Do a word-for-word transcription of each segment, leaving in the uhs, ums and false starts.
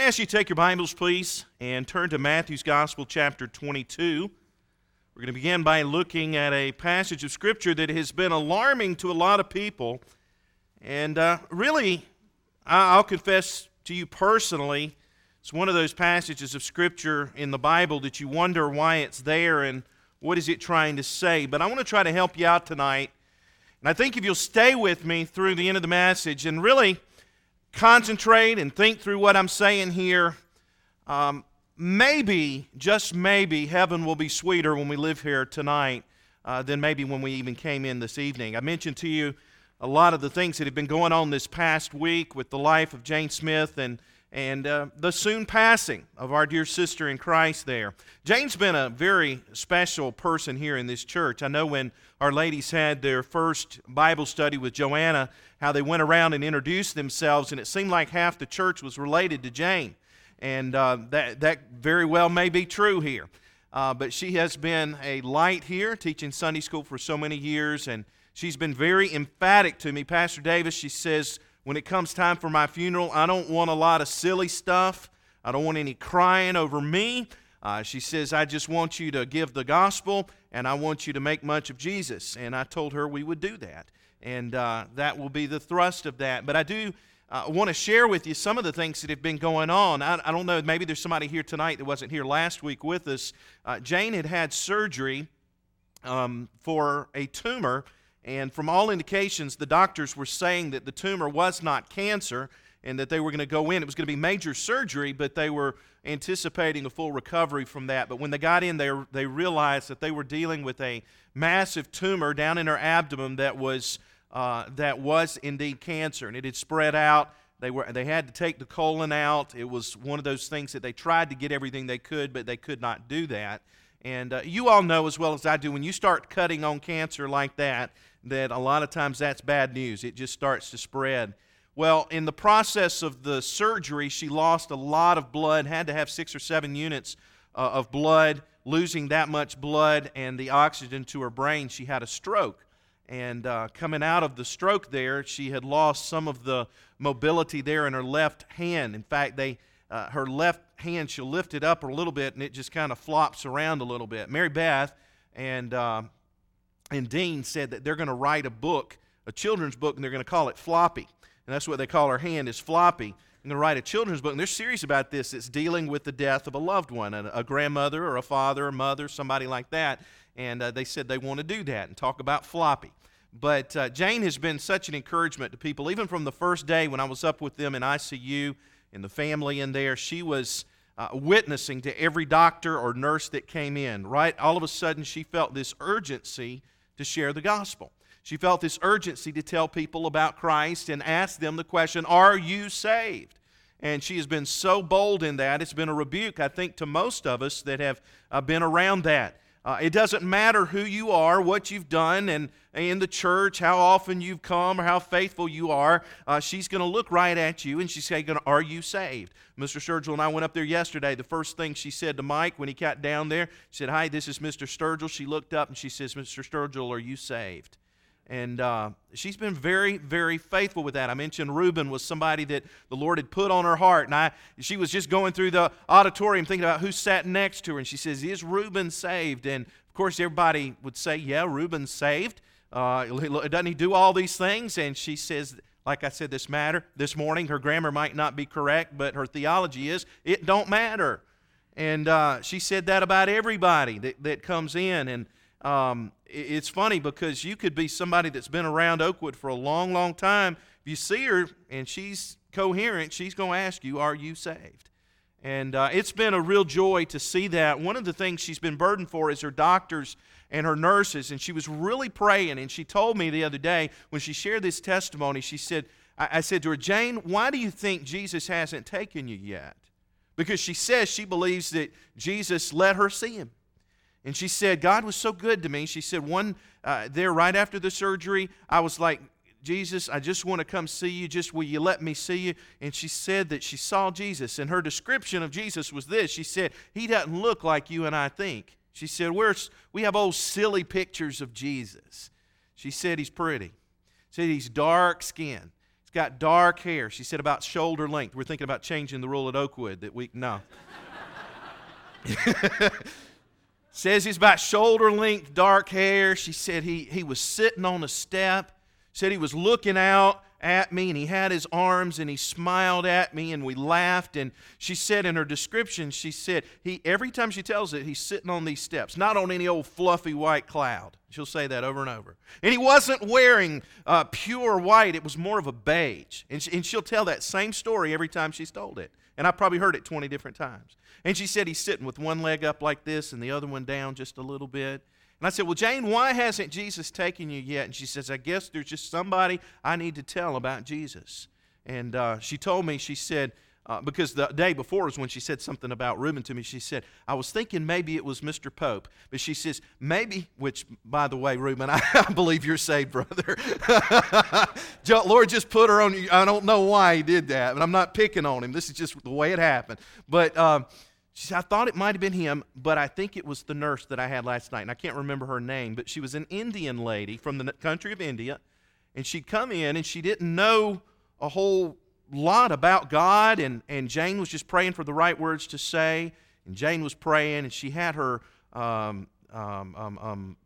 me ask you to take your Bibles, please, and turn to Matthew's Gospel, chapter twenty-two. We're going to begin by looking at a passage of Scripture that has been alarming to a lot of people. And uh, really, I'll confess to you personally, it's one of those passages of Scripture in the Bible that you wonder why it's there and what is it trying to say. But I want to try to help you out tonight. And I think if you'll stay with me through the end of the message and really concentrate and think through what I'm saying here, um, maybe, just maybe, heaven will be sweeter when we live here tonight uh, than maybe when we even came in this evening. I mentioned to you a lot of the things that have been going on this past week with the life of Jane Smith and and uh, the soon passing of our dear sister in Christ there. Jane's been a very special person here in this church. I know when our ladies had their first Bible study with Joanna, how they went around and introduced themselves, and it seemed like half the church was related to Jane. And uh, that, that very well may be true here. Uh, but she has been a light here, teaching Sunday school for so many years, and she's been very emphatic to me. Pastor Davis, she says, when it comes time for my funeral, I don't want a lot of silly stuff. I don't want any crying over me. Uh, she says, I just want you to give the gospel, and I want you to make much of Jesus. And I told her we would do that. And uh, that will be the thrust of that. But I do uh, want to share with you some of the things that have been going on. I, I don't know, maybe there's somebody here tonight that wasn't here last week with us. Uh, Jane had had surgery um, for a tumor. And from all indications, the doctors were saying that the tumor was not cancer and that they were going to go in. It was going to be major surgery, but they were anticipating a full recovery from that. But when they got in there, they realized that they were dealing with a massive tumor down in her abdomen that was uh, that was indeed cancer, and it had spread out. They were they had to take the colon out. It was one of those things that they tried to get everything they could, but they could not do that. And uh, you all know as well as I do, when you start cutting on cancer like that, that a lot of times that's bad news. It just starts to spread. Well, in the process of the surgery, she lost a lot of blood, had to have six or seven units uh, of blood. Losing that much blood and the oxygen to her brain, she had a stroke. And uh, coming out of the stroke there, she had lost some of the mobility there in her left hand. In fact, they uh, her left hand, she'll lift it up a little bit, and it just kind of flops around a little bit. Mary Beth and uh, and Dean said that they're going to write a book, a children's book, and they're going to call it Floppy. And that's what they call her hand, is Floppy. They're going to write a children's book, and they're serious about this. It's dealing with the death of a loved one, a, a grandmother or a father or mother, somebody like that. And uh, they said they want to do that and talk about Floppy. But uh, Jane has been such an encouragement to people. Even from the first day when I was up with them in I C U and the family in there, she was uh, witnessing to every doctor or nurse that came in. Right? All of a sudden, she felt this urgency to share the gospel. She felt this urgency to tell people about Christ and ask them the question, are you saved? And she has been so bold in that. It's been a rebuke, I think, to most of us that have uh, been around that. Uh, it doesn't matter who you are, what you've done and in the church, how often you've come or how faithful you are. Uh, she's going to look right at you and she's saying, are you saved? Mister Sturgill and I went up there yesterday. The first thing she said to Mike when he got down there, she said, hi, this is Mister Sturgill. She looked up and she says, Mister Sturgill, are you saved? And uh, she's been very, very faithful with that. I mentioned Reuben was somebody that the Lord had put on her heart. And I, she was just going through the auditorium thinking about who sat next to her. And she says, is Reuben saved? And, of course, everybody would say, yeah, Reuben's saved. Uh, doesn't he do all these things? And she says, like I said this matter this morning, her grammar might not be correct, but her theology is, it don't matter. And uh, she said that about everybody that, that comes in. And Um, it's funny because you could be somebody that's been around Oakwood for a long, long time. If you see her and she's coherent, she's going to ask you, are you saved? And uh, it's been a real joy to see that. One of the things she's been burdened for is her doctors and her nurses, and she was really praying. And she told me the other day when she shared this testimony, she said, I, I said to her, Jane, why do you think Jesus hasn't taken you yet? Because she says she believes that Jesus let her see him. And she said, God was so good to me. She said, one uh, there right after the surgery, I was like, Jesus, I just want to come see you. Just will you let me see you? And she said that she saw Jesus. And her description of Jesus was this. She said, he doesn't look like you and I think. She said, We're, we have old silly pictures of Jesus. She said he's pretty. She said he's dark skinned. got dark hair. She said about shoulder length. We're thinking about changing the rule at Oakwood that we, no. Says he's about shoulder length, dark hair. She said he, he was sitting on a step. Said he was looking out at me, and he had his arms, and he smiled at me, and we laughed. And she said in her description, she said, he every time she tells it, he's sitting on these steps, not on any old fluffy white cloud. She'll say that over and over. And he wasn't wearing uh, pure white. It was more of a beige. And, she, and she'll tell that same story every time she's told it. And I probably heard it twenty different times. And she said he's sitting with one leg up like this and the other one down just a little bit. And I said, well, Jane, why hasn't Jesus taken you yet? And she says, I guess there's just somebody I need to tell about Jesus. And uh, she told me, she said, uh, because the day before was when she said something about Reuben to me, she said, I was thinking maybe it was Mister Pope. But she says, maybe, which, by the way, Reuben, I, I believe you're saved, brother. Lord just put her on you. I don't know why he did that, but I'm not picking on him. This is just the way it happened. But um, she said, I thought it might have been him, but I think it was the nurse that I had last night. And I can't remember her name, but she was an Indian lady from the country of India. And she'd come in, and she didn't know a whole lot about God, and, and Jane was just praying for the right words to say, and Jane was praying, and she had her, um, um, um, um,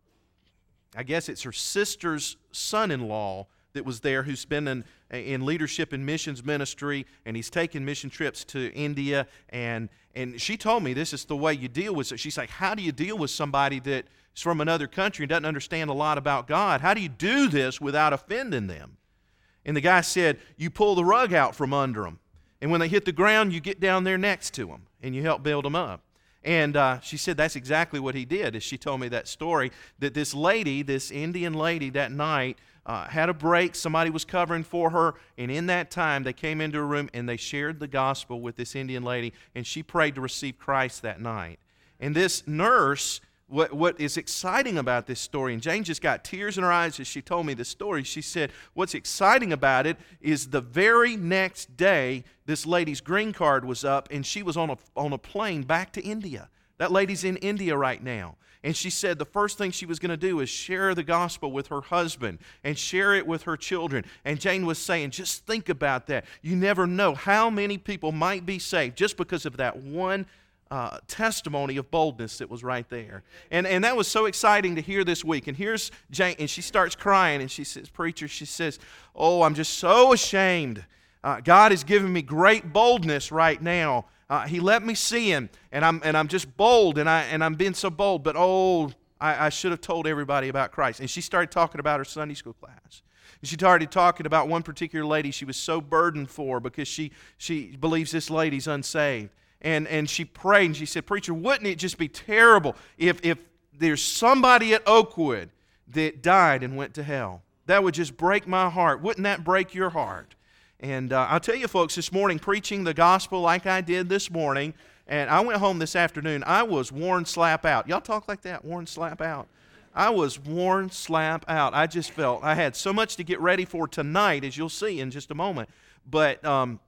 I guess it's her sister's son-in-law that was there, who's been in, in leadership and missions ministry, and he's taken mission trips to India, and and she told me this is the way you deal with it. She's like, how do you deal with somebody that's from another country and doesn't understand a lot about God? How do you do this without offending them? And the guy said, you pull the rug out from under them. And when they hit the ground, you get down there next to them, and you help build them up. And uh, she said that's exactly what he did, as she told me that story, that this lady, this Indian lady that night, uh, had a break. Somebody was covering for her, and in that time, they came into a room, and they shared the gospel with this Indian lady, and she prayed to receive Christ that night. And this nurse, What, what is exciting about this story, and Jane just got tears in her eyes as she told me this story, she said, what's exciting about it is the very next day, this lady's green card was up, and she was on a, on a plane back to India. That lady's in India right now. And she said the first thing she was going to do is share the gospel with her husband and share it with her children. And Jane was saying, just think about that. You never know how many people might be saved just because of that one Uh, testimony of boldness that was right there. And and that was so exciting to hear this week. And here's Jane, and she starts crying, and she says, preacher, she says, oh, I'm just so ashamed. Uh, God has given me great boldness right now. Uh, he let me see Him, and I'm and I'm just bold, and, I, and I'm being so bold, but oh, I, I should have told everybody about Christ. And she started talking about her Sunday school class. And she started talking about one particular lady she was so burdened for because she she believes this lady's unsaved. And and she prayed, and she said, preacher, wouldn't it just be terrible if, if there's somebody at Oakwood that died and went to hell? That would just break my heart. Wouldn't that break your heart? And uh, I'll tell you, folks, this morning, preaching the gospel like I did this morning, and I went home this afternoon, I was worn slap out. Y'all talk like that, worn slap out? I was worn slap out. I just felt I had so much to get ready for tonight, as you'll see in just a moment. But um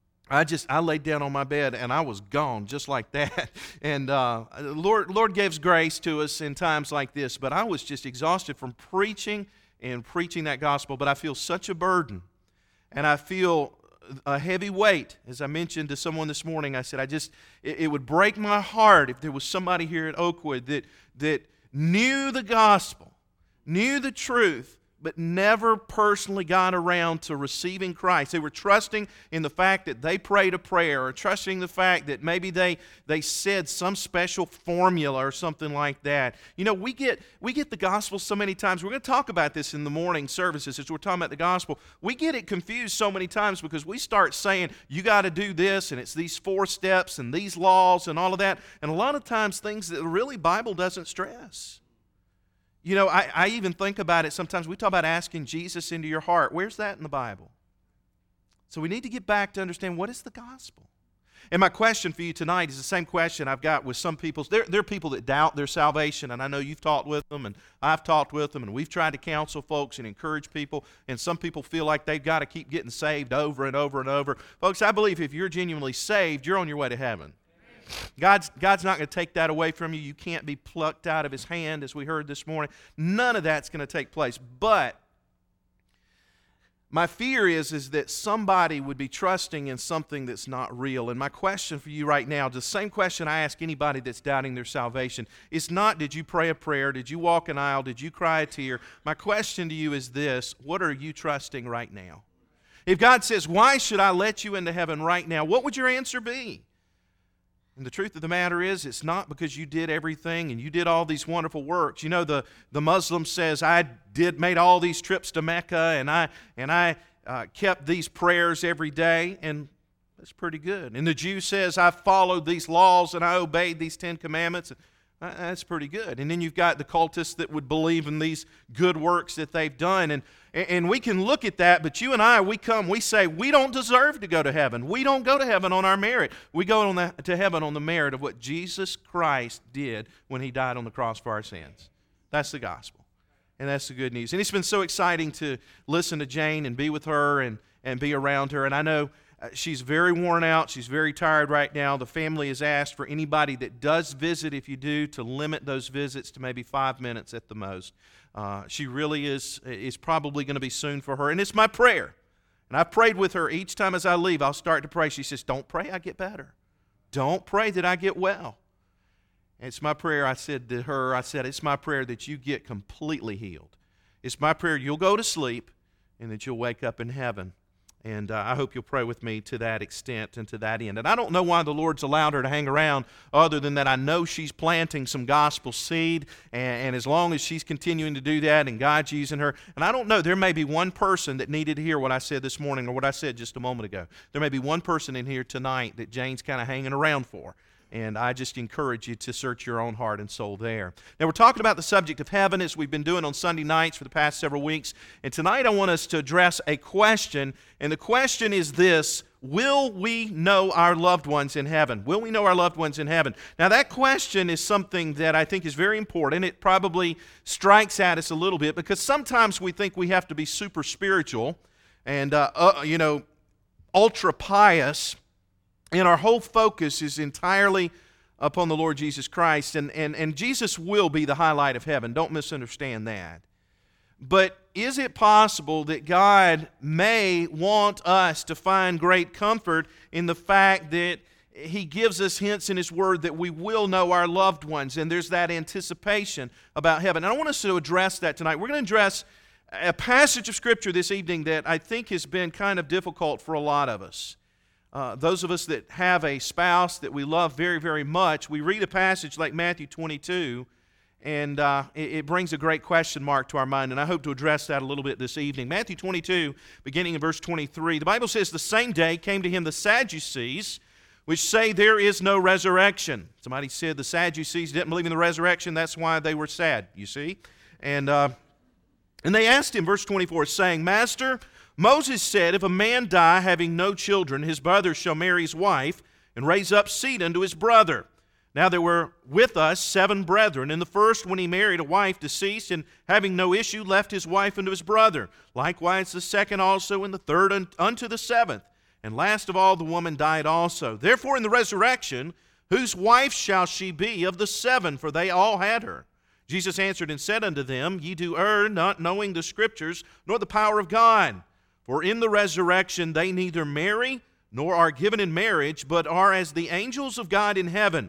I just, I laid down on my bed, and I was gone just like that. And uh, Lord, Lord gives grace to us in times like this, but I was just exhausted from preaching and preaching that gospel, but I feel such a burden, and I feel a heavy weight. As I mentioned to someone this morning, I said, I just, it, it would break my heart if there was somebody here at Oakwood that, that knew the gospel, knew the truth, but never personally got around to receiving Christ. They were trusting in the fact that they prayed a prayer, or trusting the fact that maybe they, they said some special formula or something like that. You know, we get we get the gospel so many times. We're going to talk about this in the morning services as we're talking about the gospel. We get it confused so many times because we start saying, you got to do this, and it's these four steps and these laws and all of that. And a lot of times things that really Bible doesn't stress. You know, I, I even think about it sometimes. We talk about asking Jesus into your heart. Where's that in the Bible? So we need to get back to understand, what is the gospel? And my question for you tonight is the same question I've got with some people. There, there are people that doubt their salvation, and I know you've talked with them, and I've talked with them, and we've tried to counsel folks and encourage people, and some people feel like they've got to keep getting saved over and over and over. Folks, I believe if you're genuinely saved, you're on your way to heaven. God's, God's not going to take that away from you. You can't be plucked out of His hand, as we heard this morning. None of that's going to take place. But my fear is, is that somebody would be trusting in something that's not real. And my question for you right now, the same question I ask anybody that's doubting their salvation, is not, did you pray a prayer? Did you walk an aisle? Did you cry a tear? My question to you is this: what are you trusting right now? If God says, why should I let you into heaven right now? What would your answer be? And the truth of the matter is, it's not because you did everything and you did all these wonderful works. You know, the, the Muslim says, I did made all these trips to Mecca, and I and I uh, kept these prayers every day, and that's pretty good. And the Jew says, I followed these laws and I obeyed these Ten Commandments. Uh, that's pretty good. And then you've got the cultists that would believe in these good works that they've done. And, and we can look at that, but you and I, we come, we say, we don't deserve to go to heaven. We don't go to heaven on our merit. We go on the, to heaven on the merit of what Jesus Christ did when He died on the cross for our sins. That's the gospel. And that's the good news. And it's been so exciting to listen to Jane and be with her and, and be around her. And I know she's very worn out. She's very tired right now. The family has asked for anybody that does visit, if you do, to limit those visits to maybe five minutes at the most. Uh, she really is, is probably going to be soon for her. And it's my prayer. And I've prayed with her each time as I leave. I'll start to pray. She says, don't pray I get better. Don't pray that I get well. And it's my prayer, I said to her, I said, it's my prayer that you get completely healed. It's my prayer you'll go to sleep and that you'll wake up in heaven. And uh, I hope you'll pray with me to that extent and to that end. And I don't know why the Lord's allowed her to hang around, other than that I know she's planting some gospel seed, and, and as long as she's continuing to do that and God's using her, and I don't know, there may be one person that needed to hear what I said this morning or what I said just a moment ago. There may be one person in here tonight that Jane's kind of hanging around for. And I just encourage you to search your own heart and soul there. Now, we're talking about the subject of heaven, as we've been doing on Sunday nights for the past several weeks. And tonight I want us to address a question. And the question is this: will we know our loved ones in heaven? Will we know our loved ones in heaven? Now, that question is something that I think is very important. It probably strikes at us a little bit because sometimes we think we have to be super spiritual and, uh, uh, you know, ultra pious. And our whole focus is entirely upon the Lord Jesus Christ. And, and, and Jesus will be the highlight of heaven. Don't misunderstand that. But is it possible that God may want us to find great comfort in the fact that He gives us hints in His Word that we will know our loved ones, and there's that anticipation about heaven? And I want us to address that tonight. We're going to address a passage of Scripture this evening that I think has been kind of difficult for a lot of us. Uh, those of us that have a spouse that we love very, very much, we read a passage like Matthew twenty-two, and uh, it, it brings a great question mark to our mind, and I hope to address that a little bit this evening. Matthew twenty-two, beginning in verse twenty-three, the Bible says, the same day came to Him the Sadducees, which say there is no resurrection. Somebody said the Sadducees didn't believe in the resurrection, that's why they were sad, you see. And, uh, and they asked Him, verse twenty-four, saying, Master, Moses said, if a man die having no children, his brother shall marry his wife and raise up seed unto his brother. Now there were with us seven brethren, and the first, when he married a wife, deceased, and having no issue, left his wife unto his brother. Likewise the second also, and the third unto the seventh. And last of all the woman died also. Therefore in the resurrection, whose wife shall she be of the seven? For they all had her. Jesus answered and said unto them, Ye do err, not knowing the Scriptures, nor the power of God. For in the resurrection they neither marry nor are given in marriage, but are as the angels of God in heaven.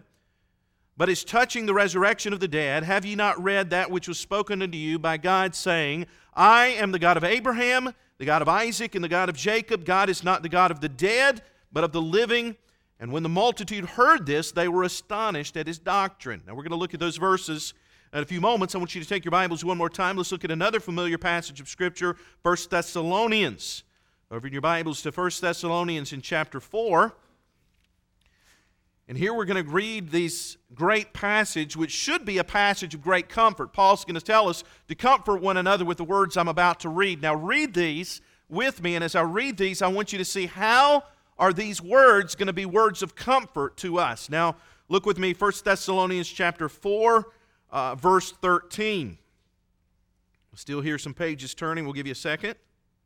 But as touching the resurrection of the dead, have ye not read that which was spoken unto you by God, saying, I am the God of Abraham, the God of Isaac, and the God of Jacob. God is not the God of the dead, but of the living. And when the multitude heard this, they were astonished at His doctrine. Now we're going to look at those verses in a few moments. I want you to take your Bibles one more time. Let's look at another familiar passage of Scripture, First Thessalonians. Over in your Bibles to First Thessalonians in chapter four. And here we're going to read this great passage, which should be a passage of great comfort. Paul's going to tell us to comfort one another with the words I'm about to read. Now read these with me, and as I read these, I want you to see how are these words going to be words of comfort to us. Now look with me, First Thessalonians chapter four. Uh, verse thirteen. We'll still hear some pages turning. We'll give you a second.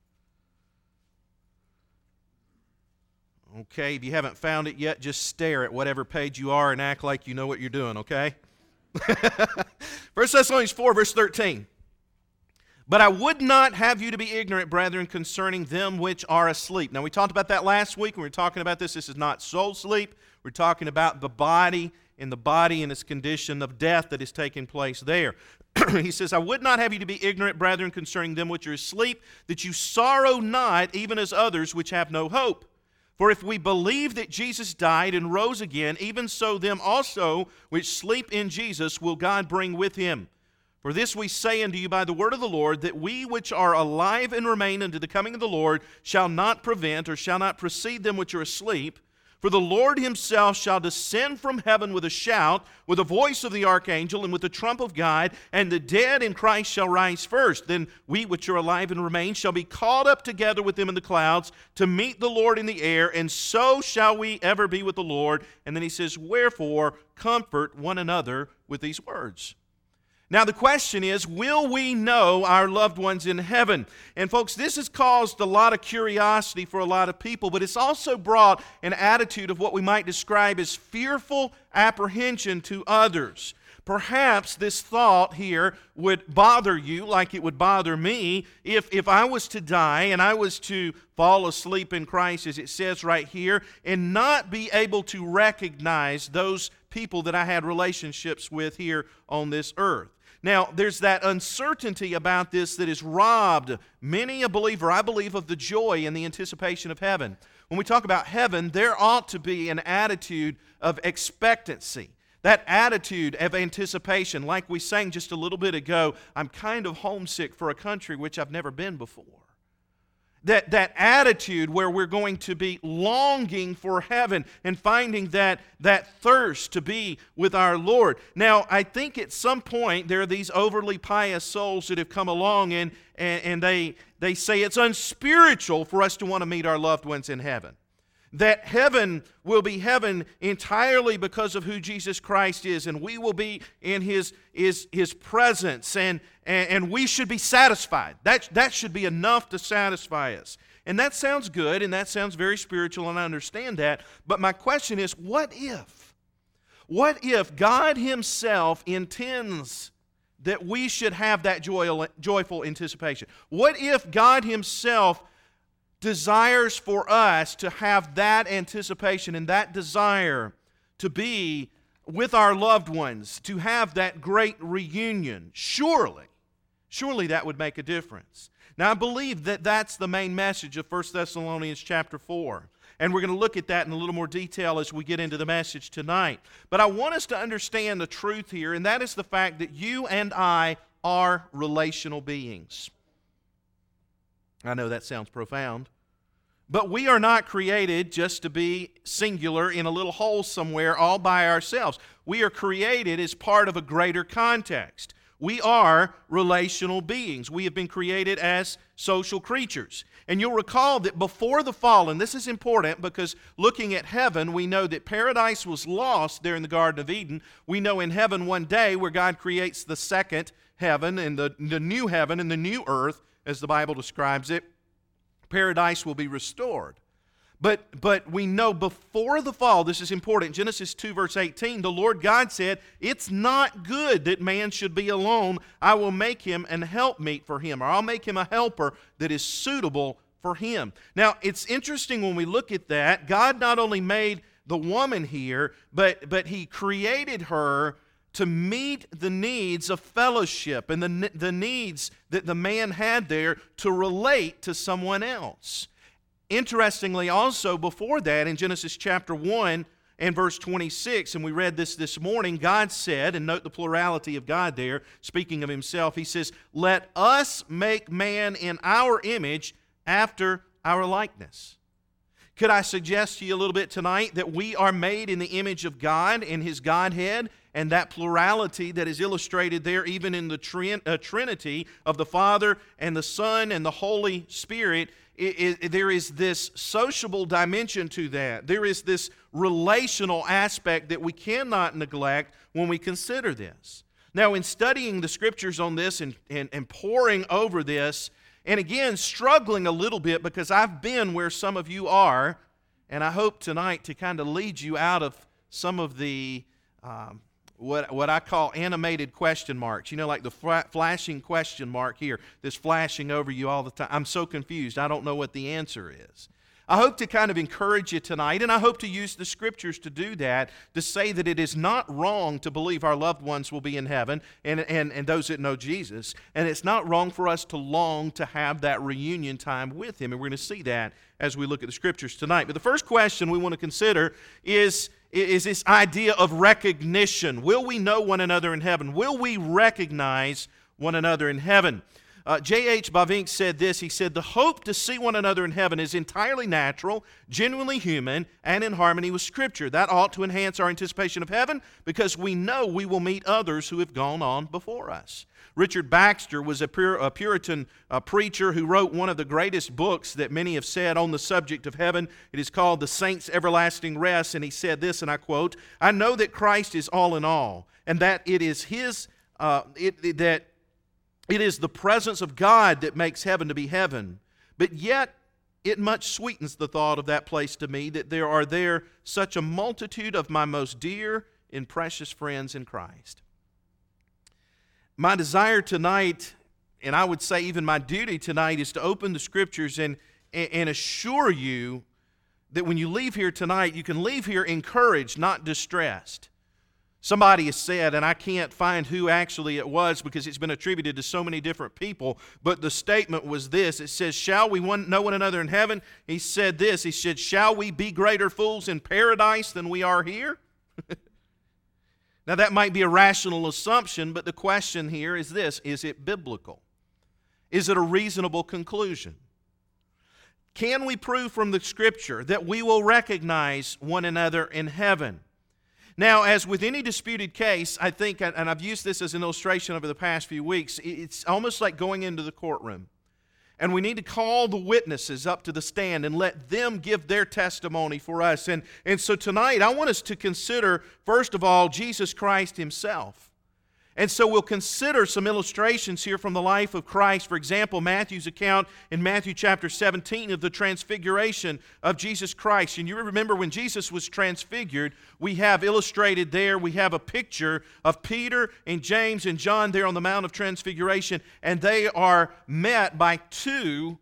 Okay, if you haven't found it yet, just stare at whatever page you are and act like you know what you're doing, okay? First Thessalonians four, verse thirteen. But I would not have you to be ignorant, brethren, concerning them which are asleep. Now, we talked about that last week when we were talking about this. This is not soul sleep. We're talking about the body and the body in its condition of death that is taking place there. He says, I would not have you to be ignorant, brethren, concerning them which are asleep, that you sorrow not, even as others which have no hope. For if we believe that Jesus died and rose again, even so them also which sleep in Jesus will God bring with him. For this we say unto you by the word of the Lord, that we which are alive and remain unto the coming of the Lord shall not prevent or shall not precede them which are asleep. For the Lord himself shall descend from heaven with a shout, with the voice of the archangel, and with the trump of God, and the dead in Christ shall rise first. Then we which are alive and remain shall be caught up together with them in the clouds to meet the Lord in the air, and so shall we ever be with the Lord. And then he says, wherefore comfort one another with these words. Now the question is, will we know our loved ones in heaven? And folks, this has caused a lot of curiosity for a lot of people, but it's also brought an attitude of what we might describe as fearful apprehension to others. Perhaps this thought here would bother you like it would bother me if, if I was to die and I was to fall asleep in Christ, as it says right here, and not be able to recognize those people that I had relationships with here on this earth. Now, there's that uncertainty about this that has robbed many a believer, I believe, of the joy and the anticipation of heaven. When we talk about heaven, there ought to be an attitude of expectancy. That attitude of anticipation, like we sang just a little bit ago, I'm kind of homesick for a country which I've never been before. That, that attitude where we're going to be longing for heaven and finding that, that thirst to be with our Lord. Now, I think at some point there are these overly pious souls that have come along and, and, and they, they say it's unspiritual for us to want to meet our loved ones in heaven. That heaven will be heaven entirely because of who Jesus Christ is, and we will be in His, His, His presence, and, and, and we should be satisfied. That, that should be enough to satisfy us. And that sounds good, and that sounds very spiritual, and I understand that. But my question is, what if? What if God Himself intends that we should have that joy, joyful anticipation? What if God Himself desires for us to have that anticipation and that desire to be with our loved ones, to have that great reunion? Surely, surely that would make a difference. Now, I believe that that's the main message of First Thessalonians chapter four. And we're going to look at that in a little more detail as we get into the message tonight. But I want us to understand the truth here, and that is the fact that you and I are relational beings. I know that sounds profound. But we are not created just to be singular in a little hole somewhere all by ourselves. We are created as part of a greater context. We are relational beings. We have been created as social creatures. And you'll recall that before the fall, and this is important because looking at heaven, we know that paradise was lost there in the Garden of Eden. We know in heaven one day where God creates the second heaven and the, the new heaven and the new earth, as the Bible describes it, paradise will be restored. But, but we know before the fall, this is important, Genesis two verse eighteen, the Lord God said, it's not good that man should be alone. I will make him an helpmeet for him, or I'll make him a helper that is suitable for him. Now, it's interesting when we look at that, God not only made the woman here, but, but He created her to meet the needs of fellowship and the, the needs that the man had there to relate to someone else. Interestingly, also before that, in Genesis chapter one and verse twenty-six, and we read this this morning, God said, and note the plurality of God there, speaking of Himself, He says, let us make man in our image after our likeness. Could I suggest to you a little bit tonight that we are made in the image of God, in His Godhead, and that plurality that is illustrated there even in the trin- uh, Trinity of the Father and the Son and the Holy Spirit, it, it, there is this sociable dimension to that. There is this relational aspect that we cannot neglect when we consider this. Now, in studying the Scriptures on this and, and, and poring over this, and again, struggling a little bit because I've been where some of you are, and I hope tonight to kind of lead you out of some of the um, what, what I call animated question marks. You know, like the fla- flashing question mark here, this flashing over you all the time. I'm so confused. I don't know what the answer is. I hope to kind of encourage you tonight, and I hope to use the Scriptures to do that, to say that it is not wrong to believe our loved ones will be in heaven, and, and, and those that know Jesus, and it's not wrong for us to long to have that reunion time with Him, and we're going to see that as we look at the Scriptures tonight. But the first question we want to consider is, is this idea of recognition. Will we know one another in heaven? Will we recognize one another in heaven? Uh, J H Bavinck said this. He said, "The hope to see one another in heaven is entirely natural, genuinely human, and in harmony with Scripture. That ought to enhance our anticipation of heaven because we know we will meet others who have gone on before us." Richard Baxter was a, Pur- a Puritan uh, preacher who wrote one of the greatest books that many have said on the subject of heaven. It is called The Saints' Everlasting Rest, and he said this, and I quote, "I know that Christ is all in all, and that it is His, uh, it, it, that It is the presence of God that makes heaven to be heaven, but yet it much sweetens the thought of that place to me that there are there such a multitude of my most dear and precious friends in Christ." My desire tonight, and I would say even my duty tonight, is to open the Scriptures and, and assure you that when you leave here tonight, you can leave here encouraged, not distressed. Somebody has said, and I can't find who actually it was because it's been attributed to so many different people, but the statement was this. It says, "Shall we one, know one another in heaven?" He said this. He said, "Shall we be greater fools in paradise than we are here?" Now that might be a rational assumption, but the question here is this. Is it biblical? Is it a reasonable conclusion? Can we prove from the Scripture that we will recognize one another in heaven? Now, as with any disputed case, I think, and I've used this as an illustration over the past few weeks, it's almost like going into the courtroom. And we need to call the witnesses up to the stand and let them give their testimony for us. And, and so tonight, I want us to consider, first of all, Jesus Christ Himself. And so we'll consider some illustrations here from the life of Christ. For example, Matthew's account in Matthew chapter seventeen of the transfiguration of Jesus Christ. And you remember when Jesus was transfigured, we have illustrated there, we have a picture of Peter and James and John there on the Mount of Transfiguration, and they are met by two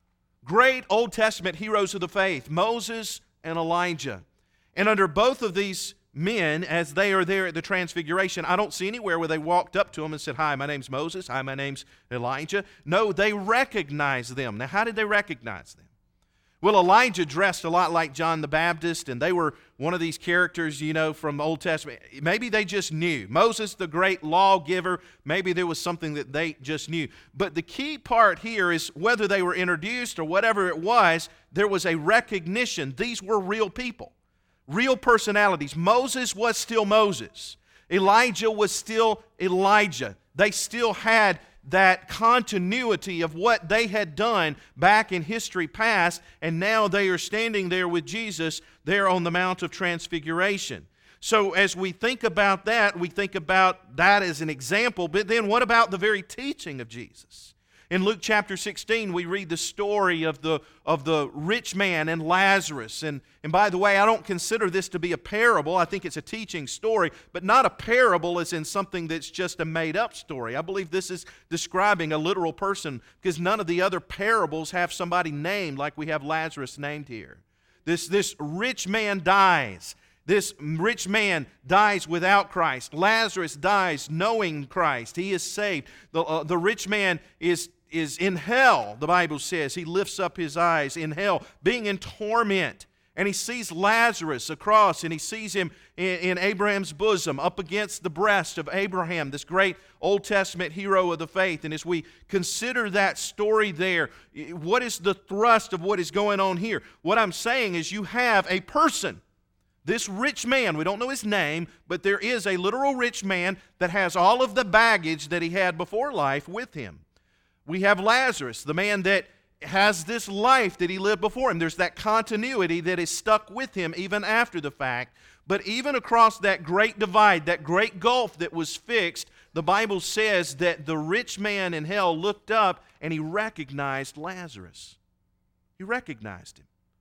great Old Testament heroes of the faith, Moses and Elijah. And under both of these men, as they are there at the Transfiguration, I don't see anywhere where they walked up to them and said, "Hi, my name's Moses. Hi, my name's Elijah." No, they recognized them. Now, how did they recognize them? Well, Elijah dressed a lot like John the Baptist, and they were one of these characters, you know, from the Old Testament. Maybe they just knew. Moses, the great lawgiver, maybe there was something that they just knew. But the key part here is whether they were introduced or whatever it was, there was a recognition. These were real people. Real personalities. Moses was still Moses. Elijah was still Elijah. They still had that continuity of what they had done back in history past, and now they are standing there with Jesus there on the Mount of Transfiguration. So as we think about that, we think about that as an example, but then what about the very teaching of Jesus? In Luke chapter sixteen, we read the story of the, of the rich man and Lazarus. And, and by the way, I don't consider this to be a parable. I think it's a teaching story, but not a parable as in something that's just a made-up story. I believe this is describing a literal person because none of the other parables have somebody named like we have Lazarus named here. This, this rich man dies. This rich man dies without Christ. Lazarus dies knowing Christ. He is saved. The, uh, the rich man is is in hell, the Bible says. He lifts up his eyes in hell, being in torment. And he sees Lazarus across, and he sees him in, in Abraham's bosom, up against the breast of Abraham, this great Old Testament hero of the faith. And as we consider that story there, what is the thrust of what is going on here? What I'm saying is you have a person, this rich man, we don't know his name, but there is a literal rich man that has all of the baggage that he had before life with him. We have Lazarus, the man that has this life that he lived before him. There's that continuity that is stuck with him even after the fact. But even across that great divide, that great gulf that was fixed, the Bible says that the rich man in hell looked up and he recognized Lazarus. He recognized him.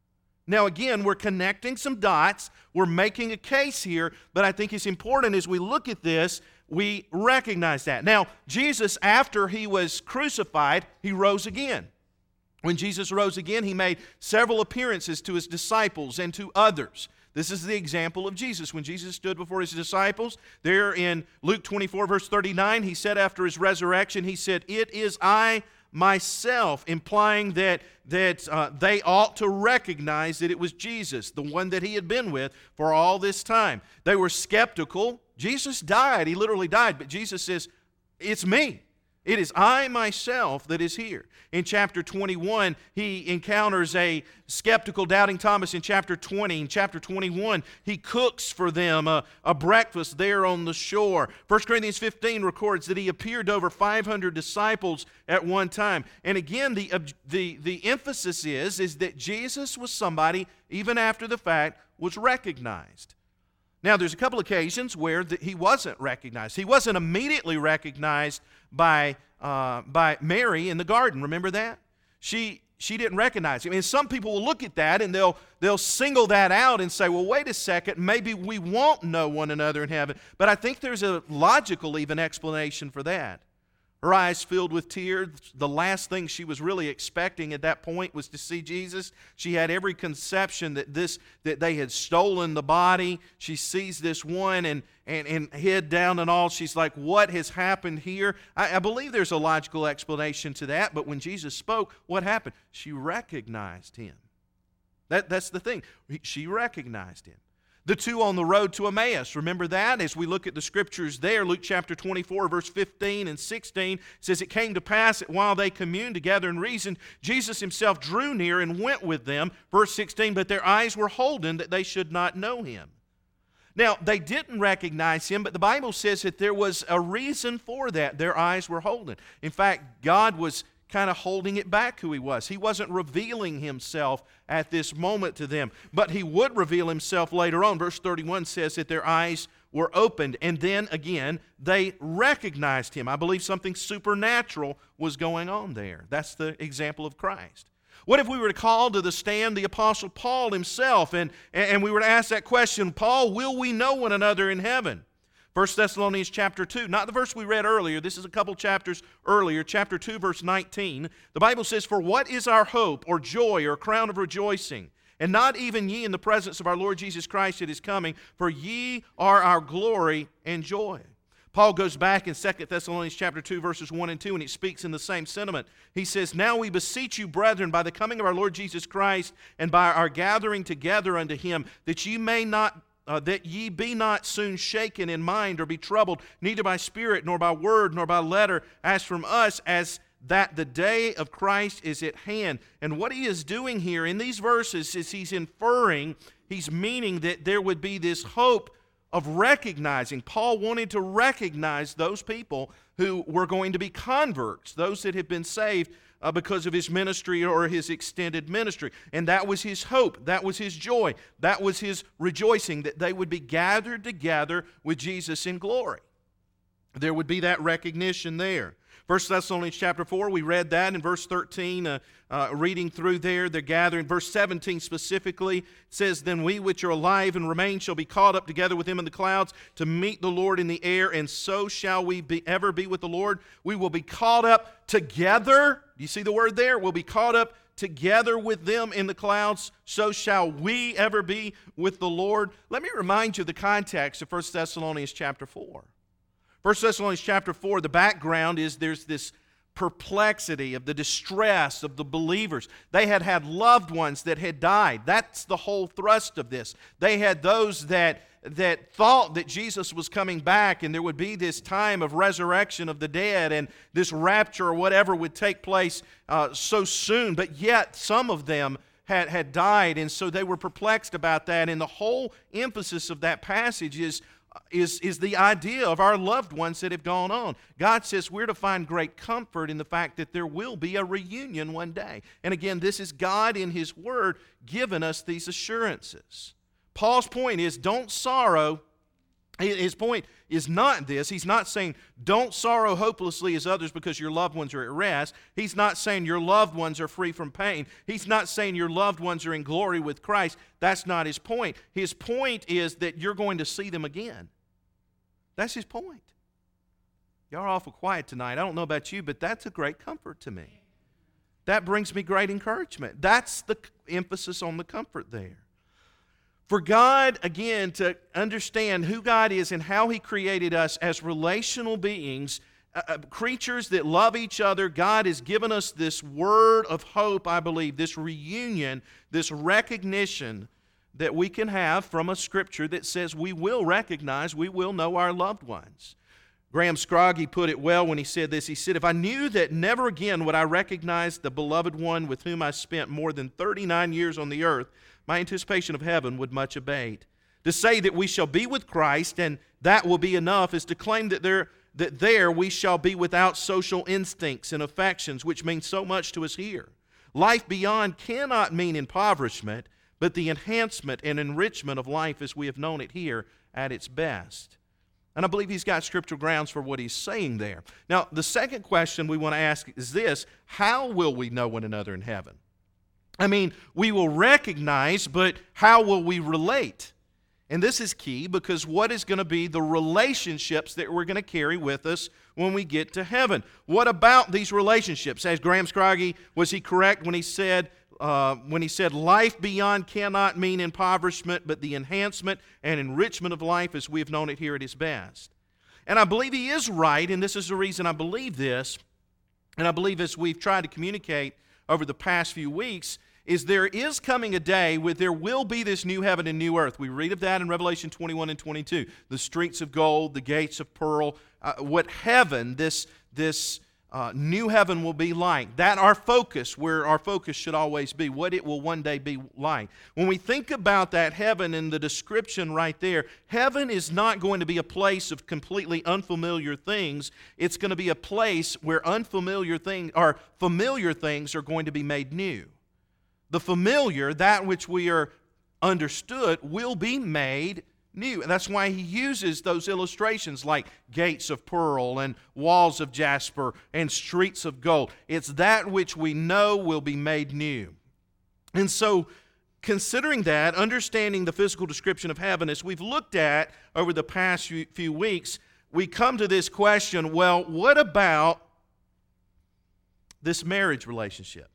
Now again, we're connecting some dots, we're making a case here, but I think it's important as we look at this, we recognize that. Now, Jesus, after he was crucified, he rose again. When Jesus rose again, he made several appearances to his disciples and to others. This is the example of Jesus. When Jesus stood before his disciples, there in Luke twenty-four, verse thirty-nine, he said after his resurrection, he said, "It is I myself," implying that, that uh, they ought to recognize that it was Jesus, the one that he had been with for all this time. They were skeptical. Jesus died. He literally died. But Jesus says, "It's me. It is I myself that is here." In chapter twenty-one, he encounters a skeptical, doubting Thomas in chapter twenty. In chapter twenty-one, he cooks for them a, a breakfast there on the shore. First Corinthians fifteen records that he appeared to over five hundred disciples at one time. And again, the, the, the emphasis is, is that Jesus was somebody, even after the fact, was recognized. Now, there's a couple occasions where the, he wasn't recognized. He wasn't immediately recognized by, uh, by Mary in the garden. Remember that? She, she didn't recognize him. And some people will look at that and they'll, they'll single that out and say, well, wait a second, maybe we won't know one another in heaven. But I think there's a logical even explanation for that. Her eyes filled with tears. The last thing she was really expecting at that point was to see Jesus. She had every conception that this that they had stolen the body. She sees this one and, and, and head down and all. She's like, what has happened here? I, I believe there's a logical explanation to that, but when Jesus spoke, what happened? She recognized him. That, that's the thing. She recognized him. The two on the road to Emmaus, remember that? As we look at the scriptures there, Luke chapter twenty-four, verse fifteen and sixteen, says, "It came to pass that while they communed together and reasoned, Jesus himself drew near and went with them." Verse sixteen, "But their eyes were holden that they should not know him." Now, they didn't recognize him, but the Bible says that there was a reason for that. Their eyes were holden. In fact, God was kind of holding it back who he was. He wasn't revealing himself at this moment to them, but he would reveal himself later on. Verse thirty-one says that their eyes were opened, and then again, they recognized him. I believe something supernatural was going on there. That's the example of Christ. What if we were to call to the stand the Apostle Paul himself, and, and we were to ask that question, Paul, will we know one another in heaven? First Thessalonians chapter two, not the verse we read earlier, this is a couple chapters earlier, chapter two, verse nineteen. The Bible says, "For what is our hope, or joy, or crown of rejoicing? And not even ye in the presence of our Lord Jesus Christ at his coming, for ye are our glory and joy." Paul goes back in Second Thessalonians chapter two, verses one and two, and he speaks in the same sentiment. He says, "Now we beseech you, brethren, by the coming of our Lord Jesus Christ, and by our gathering together unto him, that ye may not Uh, that ye be not soon shaken in mind or be troubled, neither by spirit, nor by word, nor by letter, as from us, as that the day of Christ is at hand." And what he is doing here in these verses is he's inferring, he's meaning that there would be this hope of recognizing. Paul wanted to recognize those people who were going to be converts, those that have been saved Uh, because of his ministry or his extended ministry. And that was his hope. That was his joy. That was his rejoicing, that they would be gathered together with Jesus in glory. There would be that recognition there. First Thessalonians chapter four, we read that in verse thirteen, uh, uh, reading through there, the gathering. Verse seventeen specifically says, "Then we which are alive and remain shall be caught up together with him in the clouds to meet the Lord in the air, and so shall we be, ever be with the Lord." We will be caught up together. Do you see the word there? We'll be caught up together with them in the clouds, so shall we ever be with the Lord. Let me remind you of the context of First Thessalonians chapter four. First Thessalonians chapter four, the background is there's this perplexity of the distress of the believers. They had had loved ones that had died. That's the whole thrust of this. They had those that, that thought that Jesus was coming back and there would be this time of resurrection of the dead and this rapture or whatever would take place uh, so soon. But yet some of them had, had died, and so they were perplexed about that. And the whole emphasis of that passage is Is, is the idea of our loved ones that have gone on. God says we're to find great comfort in the fact that there will be a reunion one day. And again, this is God in His Word giving us these assurances. Paul's point is, don't sorrow His point is not this. He's not saying don't sorrow hopelessly as others because your loved ones are at rest. He's not saying your loved ones are free from pain. He's not saying your loved ones are in glory with Christ. That's not his point. His point is that you're going to see them again. That's his point. Y'all are awful quiet tonight. I don't know about you, but that's a great comfort to me. That brings me great encouragement. That's the emphasis on the comfort there. For God, again, to understand who God is and how He created us as relational beings, uh, uh, creatures that love each other, God has given us this word of hope, I believe, this reunion, this recognition that we can have from a Scripture that says we will recognize, we will know our loved ones. Graham Scroggie put it well when he said this. He said, if I knew that never again would I recognize the beloved one with whom I spent more than thirty-nine years on the earth, my anticipation of heaven would much abate. To say that we shall be with Christ and that will be enough is to claim that there, that there we shall be without social instincts and affections, which mean so much to us here. Life beyond cannot mean impoverishment, but the enhancement and enrichment of life as we have known it here at its best. And I believe he's got scriptural grounds for what he's saying there. Now, the second question we want to ask is this: how will we know one another in heaven? I mean, we will recognize, but how will we relate? And this is key, because what is going to be the relationships that we're going to carry with us when we get to heaven? What about these relationships? As Graham Scroggie, was he correct when he said, uh, when he said, life beyond cannot mean impoverishment, but the enhancement and enrichment of life as we have known it here at its best? And I believe he is right, and this is the reason I believe this, and I believe as we've tried to communicate over the past few weeks, is there is coming a day where there will be this new heaven and new earth. We read of that in Revelation twenty-one and twenty-two. The streets of gold, the gates of pearl, uh, what heaven, this, this uh, new heaven will be like. That our focus, where our focus should always be, what it will one day be like. When we think about that heaven and the description right there, heaven is not going to be a place of completely unfamiliar things. It's going to be a place where unfamiliar things, or familiar things, are going to be made new. The familiar, that which we are understood, will be made new. And that's why he uses those illustrations like gates of pearl and walls of jasper and streets of gold. It's that which we know will be made new. And so, considering that, understanding the physical description of heaven, as we've looked at over the past few weeks, we come to this question, well, what about this marriage relationship?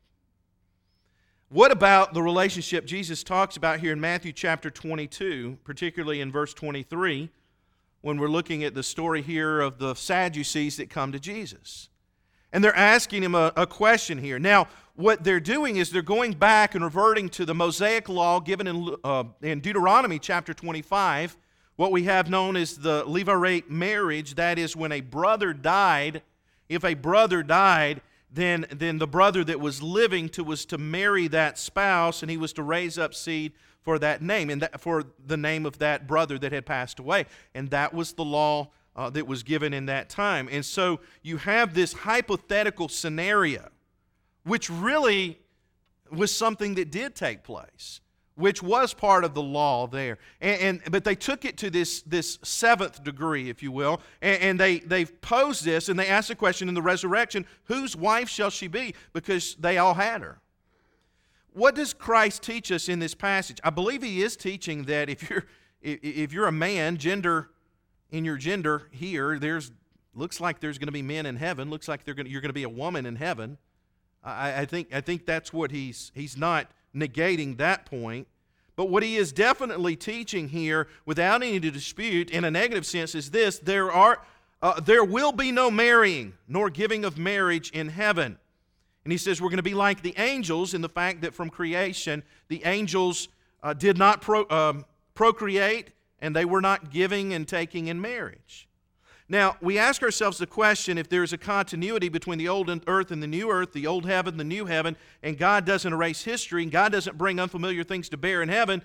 What about the relationship Jesus talks about here in Matthew chapter twenty-two, particularly in verse twenty-three, when we're looking at the story here of the Sadducees that come to Jesus? And they're asking him a, a question here. Now, what they're doing is they're going back and reverting to the Mosaic law given in, uh, in Deuteronomy chapter twenty-five, what we have known as the Levirate marriage. That is, when a brother died, if a brother died, Then, then the brother that was living to was to marry that spouse, and he was to raise up seed for that name, and that, for the name of that brother that had passed away. And that was the law uh, that was given in that time. And so you have this hypothetical scenario, which really was something that did take place, which was part of the law there. And, and but they took it to this, this seventh degree, if you will, and, and they, they've posed this, and they asked the question in the resurrection, whose wife shall she be? Because they all had her. What does Christ teach us in this passage? I believe he is teaching that if you're if you're a man, gender, in your gender here, there's looks like there's going to be men in heaven, looks like they're going to, you're going to be a woman in heaven. I, I think I think that's what he's he's not negating that point. But what he is definitely teaching here, without any dispute, in a negative sense, is this: there are, uh, there will be no marrying nor giving of marriage in heaven. And he says we're going to be like the angels in the fact that from creation, the angels uh, did not pro, um, procreate, and they were not giving and taking in marriage. Now, we ask ourselves the question, if there's a continuity between the old earth and the new earth, the old heaven, the new heaven, and God doesn't erase history, and God doesn't bring unfamiliar things to bear in heaven,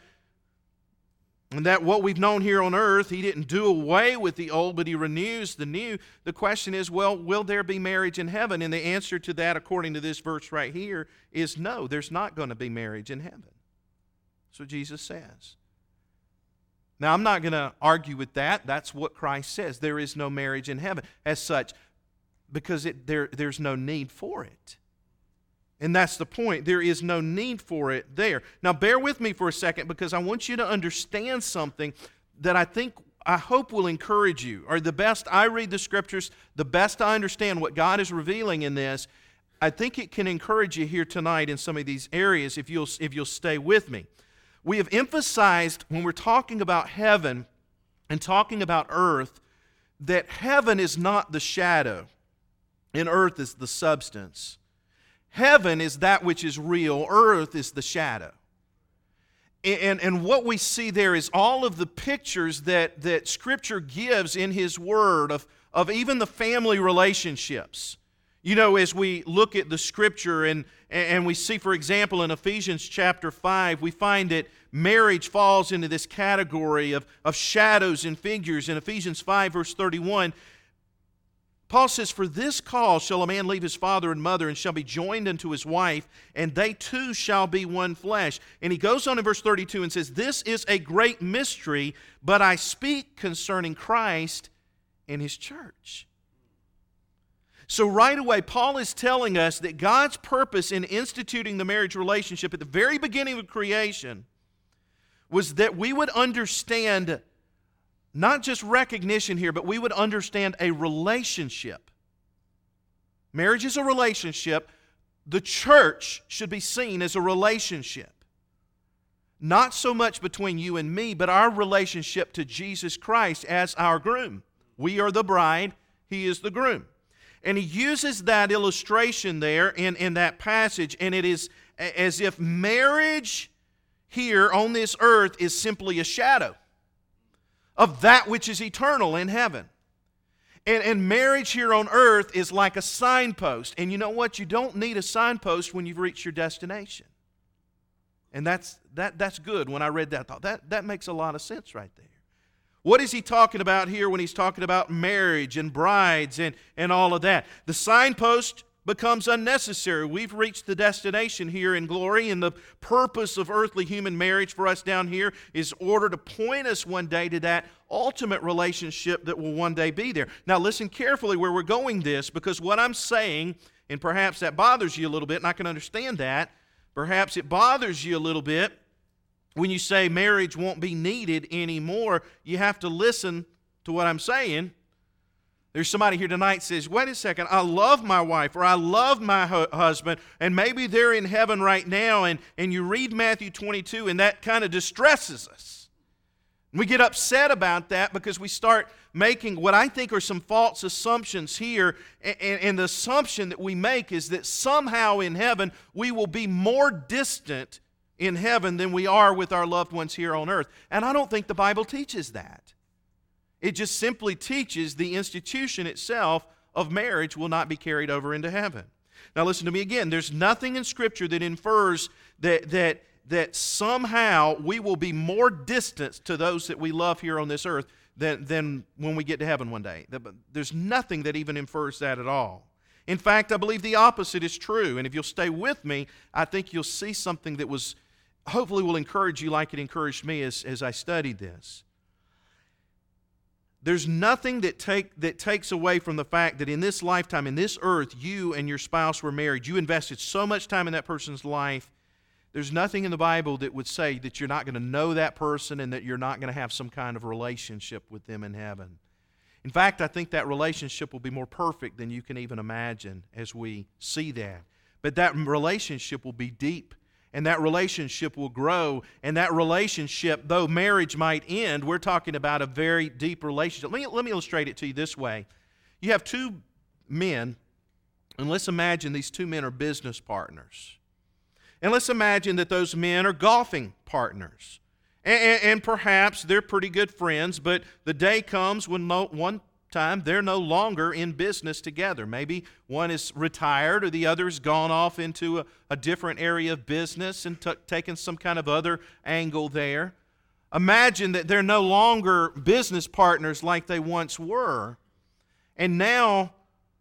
and that what we've known here on earth, he didn't do away with the old, but he renews the new. The question is, well, will there be marriage in heaven? And the answer to that, according to this verse right here, is no, there's not going to be marriage in heaven. That's what Jesus says. Now, I'm not going to argue with that. That's what Christ says. There is no marriage in heaven as such because it, there, there's no need for it. And that's the point. There is no need for it there. Now, bear with me for a second because I want you to understand something that I think, I hope will encourage you. Or the best I read the Scriptures, the best I understand what God is revealing in this, I think it can encourage you here tonight in some of these areas if you'll, if you'll stay with me. We have emphasized when we're talking about heaven and talking about earth that heaven is not the shadow and earth is the substance. Heaven is that which is real. Earth is the shadow. And, and what we see there is all of the pictures that, that Scripture gives in His Word of, of even the family relationships. You know, as we look at the Scripture and, and we see, for example, in Ephesians chapter five, we find that marriage falls into this category of, of shadows and figures. In Ephesians five, verse thirty-one, Paul says, "For this cause shall a man leave his father and mother, and shall be joined unto his wife, and they two shall be one flesh." And he goes on in verse thirty-two and says, "This is a great mystery, but I speak concerning Christ and His church." So right away, Paul is telling us that God's purpose in instituting the marriage relationship at the very beginning of creation was that we would understand not just recognition here, but we would understand a relationship. Marriage is a relationship. The church should be seen as a relationship. Not so much between you and me, but our relationship to Jesus Christ as our groom. We are the bride, He is the groom. And he uses that illustration there in, in that passage, and it is as if marriage here on this earth is simply a shadow of that which is eternal in heaven. And, and marriage here on earth is like a signpost. And you know what? You don't need a signpost when you've reached your destination. And that's that that's good. When I read that, I thought, that, that makes a lot of sense right there. What is he talking about here when he's talking about marriage and brides and, and all of that? The signpost becomes unnecessary. We've reached the destination here in glory, and the purpose of earthly human marriage for us down here is in order to point us one day to that ultimate relationship that will one day be there. Now listen carefully where we're going this, because what I'm saying, and perhaps that bothers you a little bit, and I can understand that, perhaps it bothers you a little bit, when you say marriage won't be needed anymore, you have to listen to what I'm saying. There's somebody here tonight says, wait a second, I love my wife or I love my hu- husband, and maybe they're in heaven right now, and, and you read Matthew twenty-two, and that kind of distresses us. We get upset about that because we start making what I think are some false assumptions here, and, and the assumption that we make is that somehow in heaven we will be more distant in heaven than we are with our loved ones here on earth. And I don't think the Bible teaches that. It just simply teaches the institution itself of marriage will not be carried over into heaven. Now listen to me again. There's nothing in Scripture that infers that, that, that somehow we will be more distant to those that we love here on this earth than, than when we get to heaven one day. There's nothing that even infers that at all. In fact, I believe the opposite is true. And if you'll stay with me, I think you'll see something that was hopefully will encourage you like it encouraged me as, as I studied this. There's nothing that take that takes away from the fact that in this lifetime, in this earth, you and your spouse were married. You invested so much time in that person's life. There's nothing in the Bible that would say that you're not going to know that person and that you're not going to have some kind of relationship with them in heaven. In fact, I think that relationship will be more perfect than you can even imagine as we see that. But that relationship will be deep. And that relationship will grow. And that relationship, though marriage might end, we're talking about a very deep relationship. Let me, let me illustrate it to you this way. You have two men, and let's imagine these two men are business partners. And let's imagine that those men are golfing partners. And, and, and perhaps they're pretty good friends, but the day comes when no, one time they're no longer in business together. Maybe one is retired or the other has gone off into a, a different area of business and t- taken some kind of other angle there. Imagine that they're no longer business partners like they once were. And now,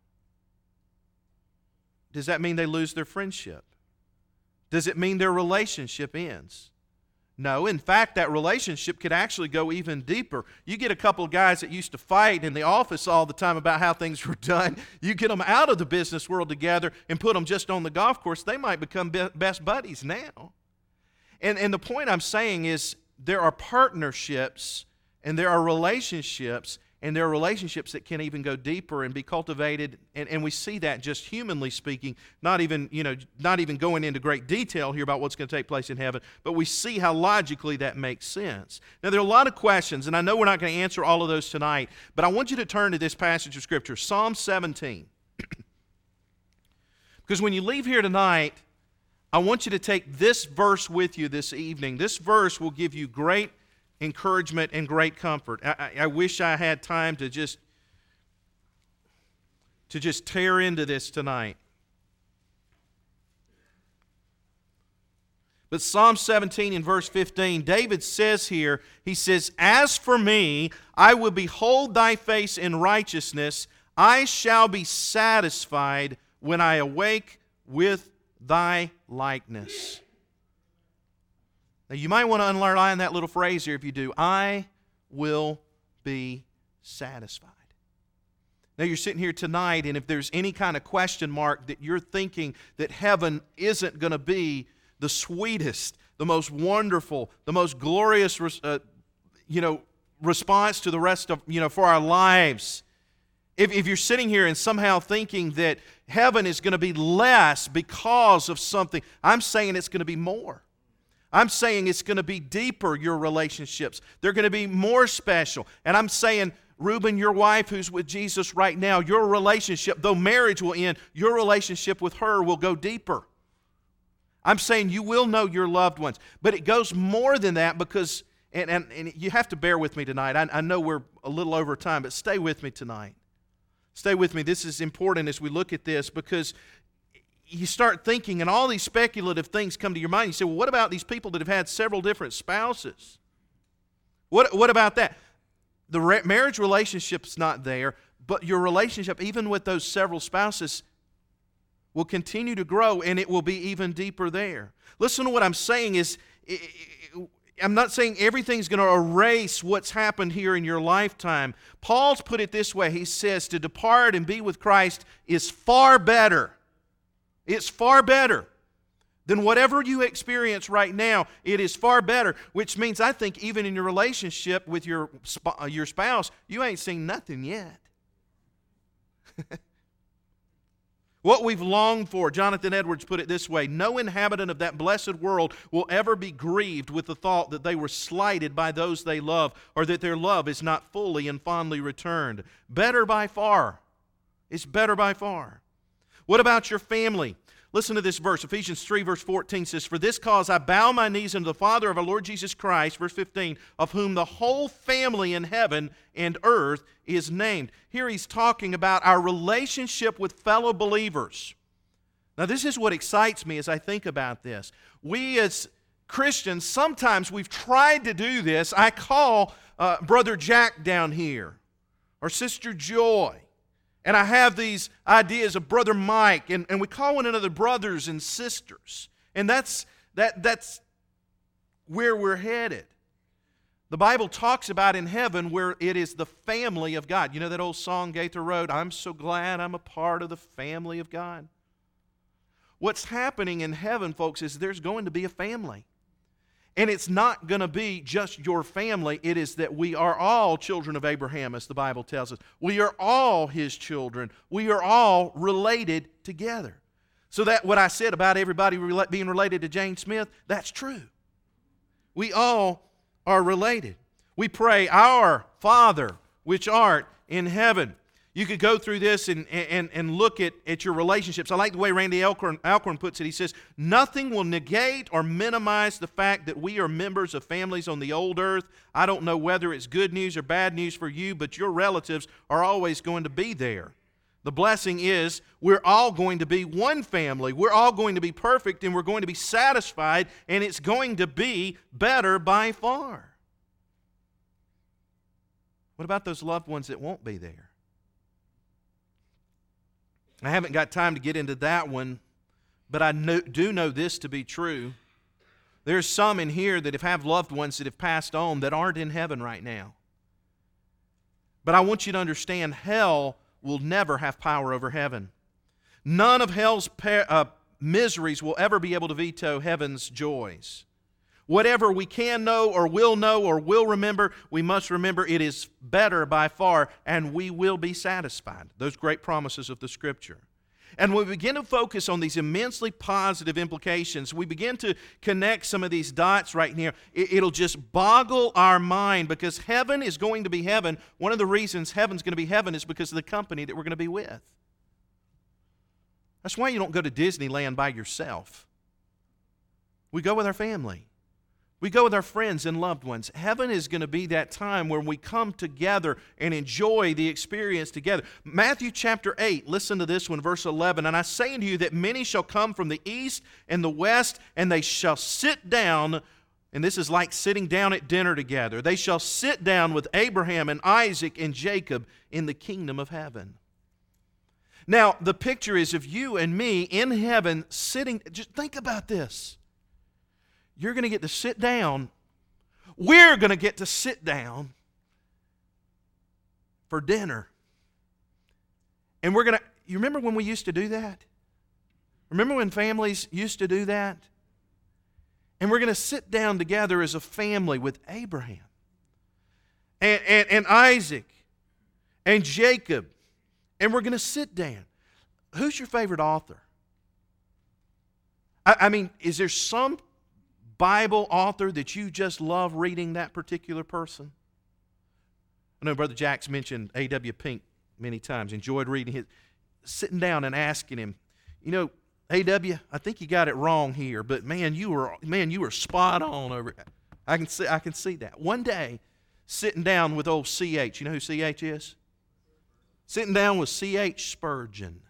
does that mean they lose their friendship? Does it mean their relationship ends? No, in fact, that relationship could actually go even deeper. You get a couple of guys that used to fight in the office all the time about how things were done. You get them out of the business world together and put them just on the golf course, they might become be- best buddies now. And, and the point I'm saying is there are partnerships and there are relationships, and there are relationships that can even go deeper and be cultivated, and, and we see that just humanly speaking, not even, you know, not even going into great detail here about what's going to take place in heaven, but we see how logically that makes sense. Now, there are a lot of questions, and I know we're not going to answer all of those tonight, but I want you to turn to this passage of Scripture, Psalm seventeen. Because when you leave here tonight, I want you to take this verse with you this evening. This verse will give you great encouragement and great comfort. I, I, I wish I had time to just to just tear into this tonight. But Psalm seventeen in verse fifteen, David says here, he says, "As for me, I will behold thy face in righteousness. I shall be satisfied when I awake with thy likeness." Now, you might want to underline that little phrase here if you do. I will be satisfied. Now, you're sitting here tonight, and if there's any kind of question mark that you're thinking that heaven isn't going to be the sweetest, the most wonderful, the most glorious, uh, you know, response to the rest of, you know, for our lives, if, if you're sitting here and somehow thinking that heaven is going to be less because of something, I'm saying it's going to be more. I'm saying it's going to be deeper, your relationships. They're going to be more special. And I'm saying, Reuben, your wife who's with Jesus right now, your relationship, though marriage will end, your relationship with her will go deeper. I'm saying you will know your loved ones. But it goes more than that because, and, and, and you have to bear with me tonight. I, I know we're a little over time, but stay with me tonight. Stay with me. This is important as we look at this because you start thinking, and all these speculative things come to your mind. You say, well, what about these people that have had several different spouses? What, what about that? The re- marriage relationship's not there, but your relationship, even with those several spouses, will continue to grow, and it will be even deeper there. Listen to what I'm saying is, I'm not saying everything's going to erase what's happened here in your lifetime. Paul's put it this way. He says, to depart and be with Christ is far better. It's far better than whatever you experience right now. It is far better, which means I think even in your relationship with your, your spouse, you ain't seen nothing yet. What we've longed for, Jonathan Edwards put it this way, no inhabitant of that blessed world will ever be grieved with the thought that they were slighted by those they love, or that their love is not fully and fondly returned. Better by far. It's better by far. What about your family? Listen to this verse. Ephesians three verse fourteen says, "For this cause I bow my knees unto the Father of our Lord Jesus Christ," verse fifteen, "of whom the whole family in heaven and earth is named." Here he's talking about our relationship with fellow believers. Now this is what excites me as I think about this. We as Christians, sometimes we've tried to do this. I call uh, Brother Jack down here, or Sister Joy. And I have these ideas of Brother Mike, and, and we call one another brothers and sisters. And that's, that, that's where we're headed. The Bible talks about in heaven where it is the family of God. You know that old song Gaither wrote, "I'm so glad I'm a part of the family of God." What's happening in heaven, folks, is there's going to be a family. And it's not going to be just your family. It is that we are all children of Abraham, as the Bible tells us. We are all his children. We are all related together. So that what I said about everybody being related to Jane Smith, that's true. We all are related. We pray, "Our Father, which art in heaven." You could go through this and, and, and look at, at your relationships. I like the way Randy Alcorn, Alcorn puts it. He says, "Nothing will negate or minimize the fact that we are members of families on the old earth. I don't know whether it's good news or bad news for you, but your relatives are always going to be there. The blessing is we're all going to be one family. We're all going to be perfect, and we're going to be satisfied, and it's going to be better by far." What about those loved ones that won't be there? I haven't got time to get into that one, but I know, do know this to be true, There's some in here that have loved ones that have passed on that aren't in heaven right now. But I want you to understand, hell will never have power over heaven. None of hell's per, uh, miseries will ever be able to veto heaven's joys. Whatever we can know or will know or will remember, we must remember it is better by far, and we will be satisfied. Those great promises of the Scripture. And when we begin to focus on these immensely positive implications, we begin to connect some of these dots right here. It'll just boggle our mind, because heaven is going to be heaven. One of the reasons heaven's going to be heaven is because of the company that we're going to be with. That's why you don't go to Disneyland by yourself. We go with our family. We go with our friends and loved ones. Heaven is going to be that time where we come together and enjoy the experience together. Matthew chapter eight, listen to this one, verse eleven. And I say unto you that many shall come from the east and the west, and they shall sit down, and this is like sitting down at dinner together. They shall sit down with Abraham and Isaac and Jacob in the kingdom of heaven. Now, the picture is of you and me in heaven sitting. Just think about this. You're going to get to sit down. We're going to get to sit down for dinner. And we're going to, you remember when we used to do that? Remember when families used to do that? And we're going to sit down together as a family with Abraham and, and, and Isaac and Jacob. And we're going to sit down. Who's your favorite author? I, I mean, is there some Bible author that you just love reading that particular person? I know Brother Jack's mentioned A W Pink many times, enjoyed reading his, sitting down and asking him, you know, A W, I think you got it wrong here, but man, you were man, you were spot on over it. I can see I can see that. One day, sitting down with old C H, you know who C H is? Sitting down with C H Spurgeon.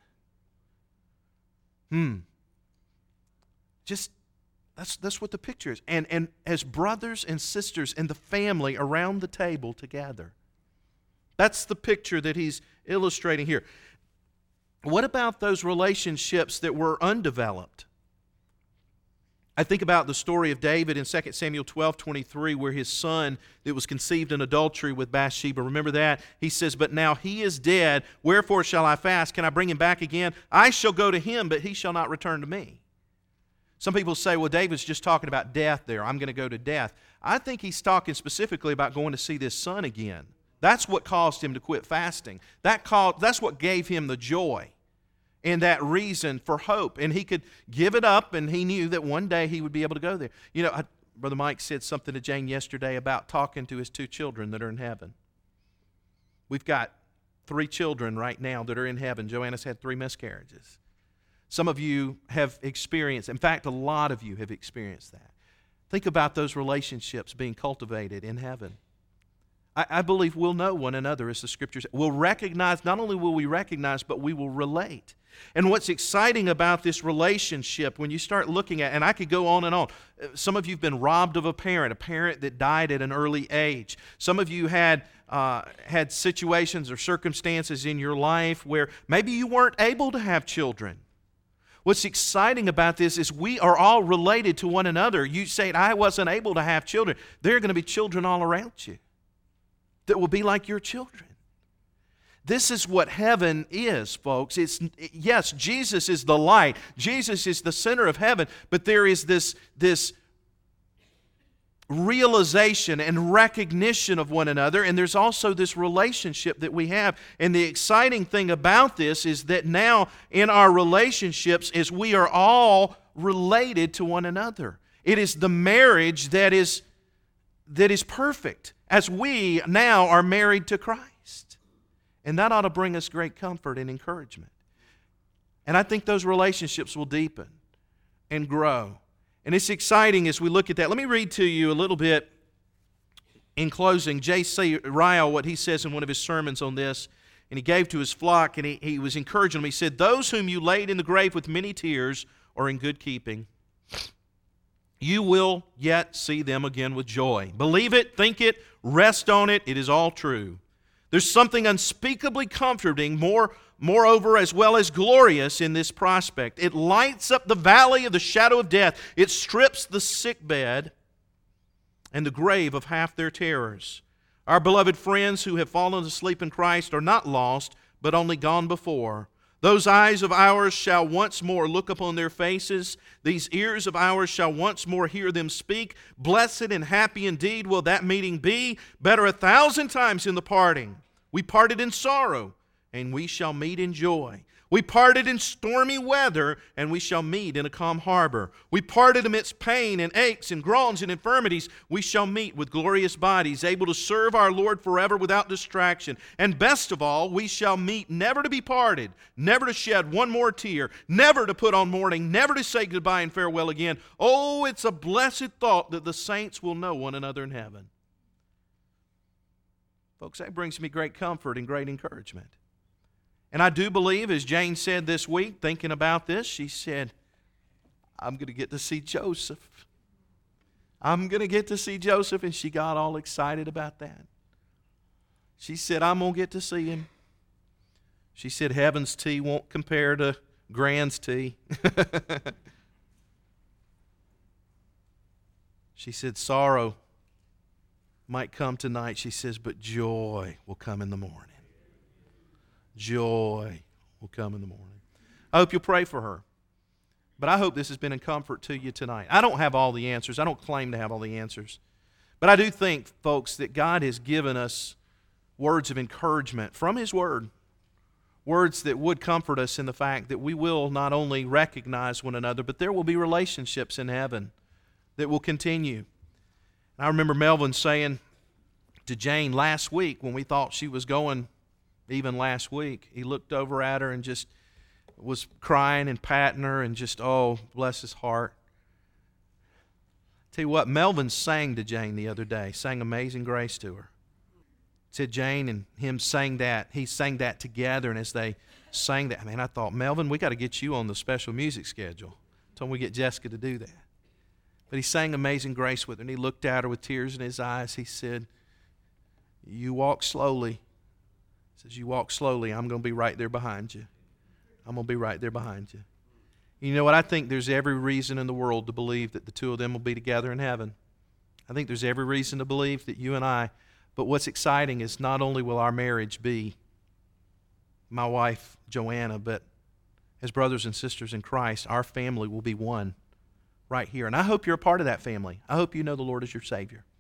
Hmm. Just That's, that's what the picture is. And, and as brothers and sisters in the family around the table together. That's the picture that he's illustrating here. What about those relationships that were undeveloped? I think about the story of David in Second Samuel twelve twenty-three, where his son that was conceived in adultery with Bathsheba. Remember that? He says, "But now he is dead. Wherefore shall I fast? Can I bring him back again? I shall go to him, but he shall not return to me." Some people say, well, David's just talking about death there. I'm going to go to death. I think he's talking specifically about going to see this son again. That's what caused him to quit fasting. That called, that's what gave him the joy and that reason for hope. And he could give it up, and he knew that one day he would be able to go there. You know, I, Brother Mike said something to Jane yesterday about talking to his two children that are in heaven. We've got three children right now that are in heaven. Joanna's had three miscarriages. Some of you have experienced, in fact, a lot of you have experienced that. Think about those relationships being cultivated in heaven. I, I believe we'll know one another, as the Scriptures say. We'll recognize, not only will we recognize, but we will relate. And what's exciting about this relationship, when you start looking at, and I could go on and on. Some of you have been robbed of a parent, a parent that died at an early age. Some of you had uh, had situations or circumstances in your life where maybe you weren't able to have children. What's exciting about this is we are all related to one another. You say, I wasn't able to have children. There are going to be children all around you that will be like your children. This is what heaven is, folks. It's, yes, Jesus is the light. Jesus is the center of heaven. But there is this, this realization and recognition of one another, and there's also this relationship that we have. And the exciting thing about this is that now in our relationships is we are all related to one another. It is the marriage that is that is perfect, as we now are married to Christ. And that ought to bring us great comfort and encouragement. And I think those relationships will deepen and grow. And it's exciting as we look at that. Let me read to you a little bit in closing. J C Ryle, what he says in one of his sermons on this, and he gave to his flock, and he, he was encouraging them. He said, "Those whom you laid in the grave with many tears are in good keeping. You will yet see them again with joy. Believe it, think it, rest on it. It is all true. There's something unspeakably comforting, more, moreover, as well as glorious in this prospect. It lights up the valley of the shadow of death. It strips the sickbed and the grave of half their terrors. Our beloved friends who have fallen asleep in Christ are not lost, but only gone before. Those eyes of ours shall once more look upon their faces. These ears of ours shall once more hear them speak. Blessed and happy indeed will that meeting be. Better a thousand times in the parting. We parted in sorrow, and we shall meet in joy. We parted in stormy weather, and we shall meet in a calm harbor. We parted amidst pain and aches and groans and infirmities. We shall meet with glorious bodies, able to serve our Lord forever without distraction. And best of all, we shall meet never to be parted, never to shed one more tear, never to put on mourning, never to say goodbye and farewell again. Oh, it's a blessed thought that the saints will know one another in heaven. Folks, that brings me great comfort and great encouragement. And I do believe, as Jane said this week, thinking about this, she said, I'm going to get to see Joseph. I'm going to get to see Joseph, and she got all excited about that. She said, I'm going to get to see him. She said, heaven's tea won't compare to Grand's tea. She said, sorrow might come tonight, she says, but joy will come in the morning. Joy will come in the morning. I hope you'll pray for her. But I hope this has been a comfort to you tonight. I don't have all the answers. I don't claim to have all the answers. But I do think, folks, that God has given us words of encouragement from His Word. Words that would comfort us in the fact that we will not only recognize one another, but there will be relationships in heaven that will continue. And I remember Melvin saying to Jane last week when we thought she was going, even last week, he looked over at her and just was crying and patting her and just, oh, bless his heart. Tell you what, Melvin sang to Jane the other day, sang Amazing Grace to her. Said Jane and him sang that, he sang that together, and as they sang that, man, I thought, Melvin, we got to get you on the special music schedule. Told him we get Jessica to do that. But he sang Amazing Grace with her, and he looked at her with tears in his eyes. He said, you walk slowly. He says, you walk slowly, I'm going to be right there behind you. I'm going to be right there behind you. You know what? I think there's every reason in the world to believe that the two of them will be together in heaven. I think there's every reason to believe that you and I, but what's exciting is not only will our marriage be my wife, Joanna, but as brothers and sisters in Christ, our family will be one right here. And I hope you're a part of that family. I hope you know the Lord as your Savior.